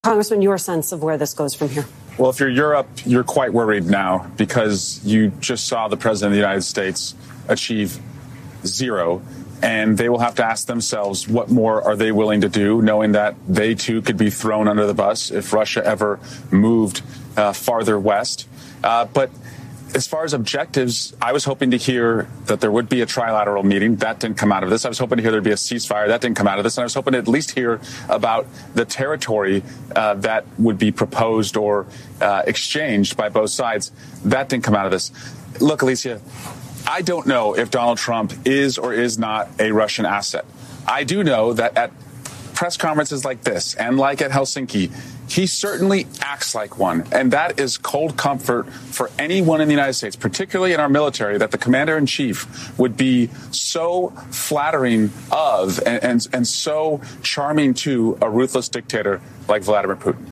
Congressman, your sense of where this goes from here? Well, if you're Europe, you're quite worried now because you just saw the president of the United States achieve zero. And they will have to ask themselves, what more are they willing to do, knowing that they, too, could be thrown under the bus if Russia ever moved farther west. But as far as objectives, I was hoping to hear that there would be a trilateral meeting. That didn't come out of this. I was hoping to hear there'd be a ceasefire. That didn't come out of this. And I was hoping to at least hear about the territory that would be proposed or exchanged by both sides. That didn't come out of this. Look, Alicia, I don't know if Donald Trump is or is not a Russian asset. I do know that at press conferences like this and like at Helsinki, he certainly acts like one. And that is cold comfort for anyone in the United States, particularly in our military, that the commander-in-chief would be so flattering of and so charming to a ruthless dictator like Vladimir Putin.